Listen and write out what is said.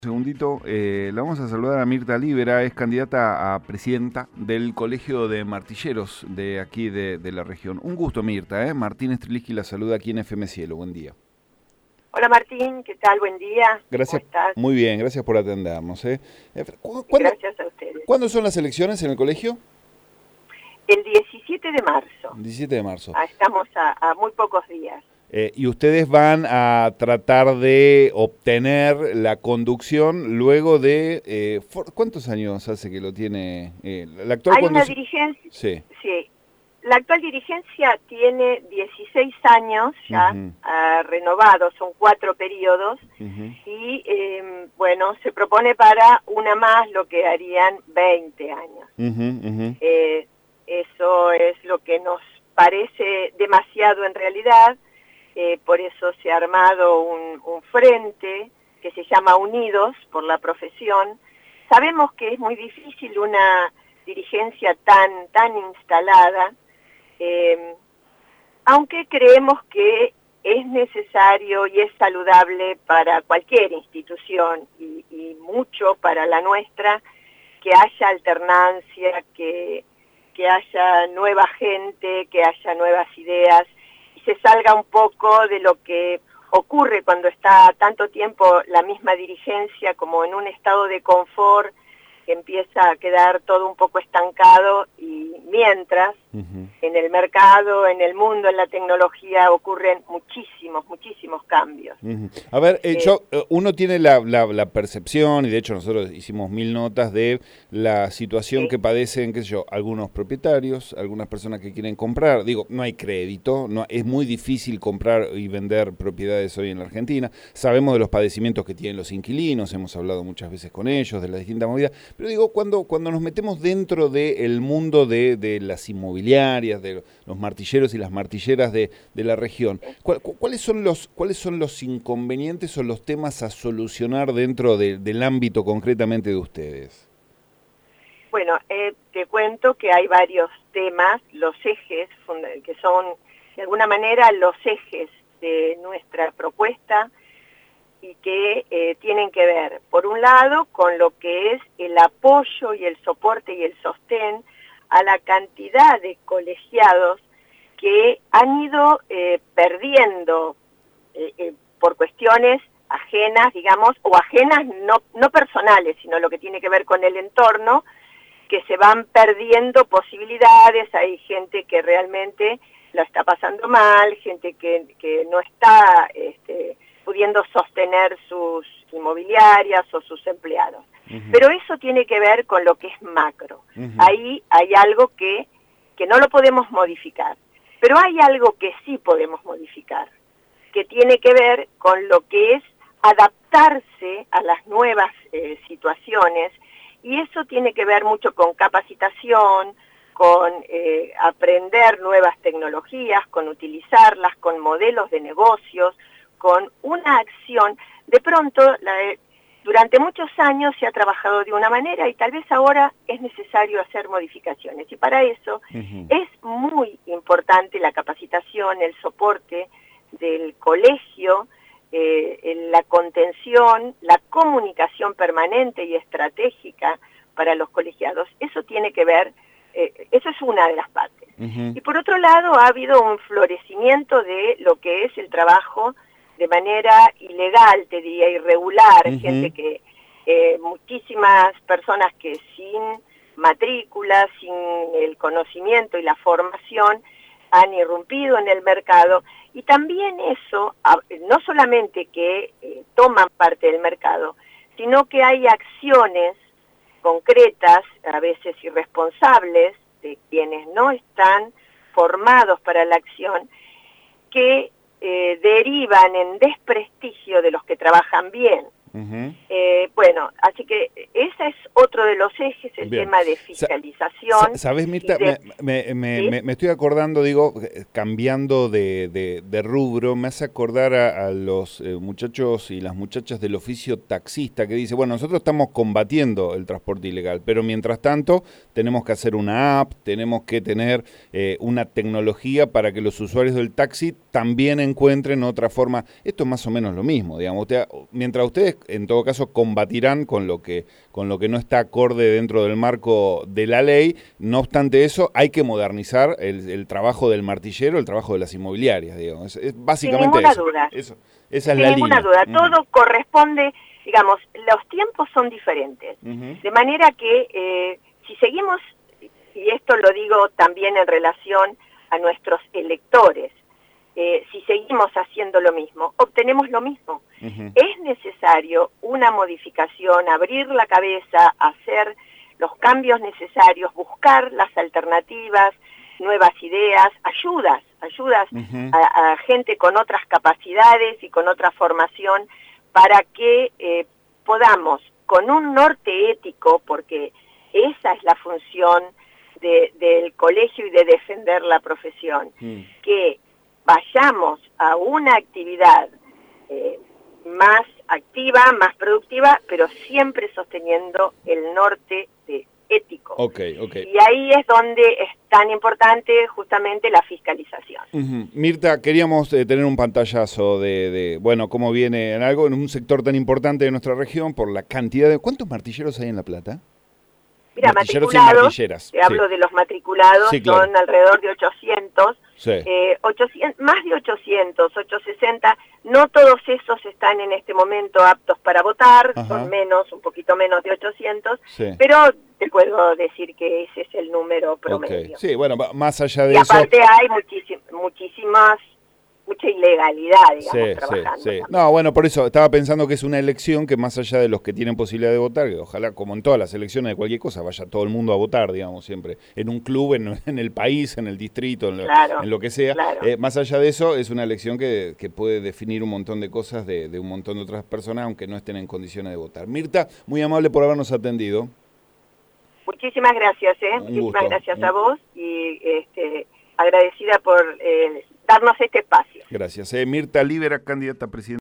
Segundito, la vamos a saludar a Mirta Libera, es candidata a presidenta del Colegio de Martilleros de aquí de la región. Un gusto, Mirta, ¿eh? Martín Streliski la saluda aquí en FM Cielo, buen día. Hola Martín, ¿qué tal? Buen día. ¿Cómo Gracias, estás? muy bien, gracias por atendernos. ¿Cuándo, Gracias a ustedes. ¿Cuándo son las elecciones en el colegio? El 17 de marzo. 17 de marzo. Estamos a muy pocos días. Y ustedes van a tratar de obtener la conducción luego de... ¿cuántos años hace que lo tiene la actual Hay una conducción? dirigencia, Sí. sí. La actual dirigencia tiene 16 años ya renovados, son 4 periodos, y bueno, se propone para una más lo que harían 20 años. Eso es lo que nos parece demasiado en realidad. Por eso se ha armado un frente que se llama Unidos por la Profesión. Sabemos que es muy difícil una dirigencia tan instalada, aunque creemos que es necesario y es saludable para cualquier institución y mucho para la nuestra, que haya alternancia, que haya nueva gente, que haya nuevas ideas, se salga un poco de lo que ocurre cuando está tanto tiempo la misma dirigencia como en un estado de confort, que empieza a quedar todo un poco estancado, y mientras en el mercado, en el mundo, en la tecnología ocurren muchísimos cambios. A ver, uno tiene la percepción, y de hecho nosotros hicimos 1000 notas de la situación que padecen, qué sé yo, algunos propietarios, algunas personas que quieren comprar. Digo, no hay crédito, es muy difícil comprar y vender propiedades hoy en la Argentina. Sabemos de los padecimientos que tienen los inquilinos, hemos hablado muchas veces con ellos, de las distintas movidas. Pero digo, cuando nos metemos dentro del mundo de las inmobiliarias, de los martilleros y las martilleras de la región, ¿cuáles son los inconvenientes o los temas a solucionar dentro del ámbito concretamente de ustedes? Bueno, te cuento que hay varios temas, los ejes, que son de alguna manera los ejes de nuestra propuesta, y que tienen que ver, por un lado, con lo que es el apoyo y el soporte y el sostén a la cantidad de colegiados que han ido perdiendo por cuestiones ajenas, digamos, o ajenas no personales, sino lo que tiene que ver con el entorno, que se van perdiendo posibilidades. Hay gente que realmente la está pasando mal, gente que no está pudiendo sostener sus inmobiliarias o sus empleados. Pero eso tiene que ver con lo que es macro. Ahí hay algo que no lo podemos modificar, pero hay algo que sí podemos modificar, que tiene que ver con lo que es adaptarse a las nuevas situaciones, y eso tiene que ver mucho con capacitación, con aprender nuevas tecnologías, con utilizarlas, con modelos de negocios, con una acción. De pronto, durante muchos años se ha trabajado de una manera y tal vez ahora es necesario hacer modificaciones. Y para eso es muy importante la capacitación, el soporte del colegio, la contención, la comunicación permanente y estratégica para los colegiados. Eso tiene que ver, eso es una de las partes. Y por otro lado, ha habido un florecimiento de lo que es el trabajo de manera ilegal, te diría, irregular, gente que, muchísimas personas que sin matrícula, sin el conocimiento y la formación, han irrumpido en el mercado, y también eso, no solamente que toman parte del mercado, sino que hay acciones concretas, a veces irresponsables, de quienes no están formados para la acción, que derivan en desprestigio de los que trabajan bien. Bueno, así que ese es otro otro de los ejes, el Bien. tema de fiscalización. ¿Sabés, Mirta? ¿Sí? Me estoy acordando, digo, cambiando de rubro, me hace acordar a los muchachos y las muchachas del oficio taxista que dice, bueno, nosotros estamos combatiendo el transporte ilegal, pero mientras tanto tenemos que hacer una app, tenemos que tener una tecnología para que los usuarios del taxi también encuentren otra forma. Esto es más o menos lo mismo, digamos. Mientras ustedes, en todo caso, combatirán con lo que no está acorde dentro del marco de la ley, no obstante eso, hay que modernizar el trabajo del martillero, el trabajo de las inmobiliarias, digamos. Es básicamente sin ninguna duda. Esa es la Sin ninguna línea. duda. Todo corresponde, digamos, los tiempos son diferentes. De manera que si seguimos, y esto lo digo también en relación a nuestros electores, si seguimos haciendo lo mismo, obtenemos lo mismo. Es necesario una modificación, abrir la cabeza, hacer los cambios necesarios, buscar las alternativas, nuevas ideas, ayudas a gente con otras capacidades y con otra formación para que podamos, con un norte ético, porque esa es la función del colegio y de defender la profesión, que vayamos a una actividad más activa, más productiva, pero siempre sosteniendo el norte ético. Okay. Y ahí es donde es tan importante justamente la fiscalización. Mirta, queríamos tener un pantallazo de bueno, cómo viene en un sector tan importante de nuestra región por la cantidad de... ¿Cuántos martilleros hay en La Plata? Mira, martilleros matriculados, y martilleras. te hablo de los matriculados, sí, claro. Son alrededor de 800, sí. 800, más de 800, 860, no todos esos están en este momento aptos para votar, son menos, un poquito menos de 800, pero te puedo decir que ese es el número promedio. Sí, bueno, más allá de y eso... aparte hay mucha ilegalidad, digamos, trabajando. Sí. No, bueno, por eso estaba pensando que es una elección que más allá de los que tienen posibilidad de votar, que ojalá, como en todas las elecciones de cualquier cosa, vaya todo el mundo a votar, digamos, siempre, en un club, en el país, en el distrito, en lo que sea. Claro. Más allá de eso, es una elección que puede definir un montón de cosas de un montón de otras personas, aunque no estén en condiciones de votar. Mirta, muy amable por habernos atendido. Muchísimas gracias, muchísimas gracias a vos y agradecida por darnos este espacio. Gracias. Mirta Libera, candidata a presidenta.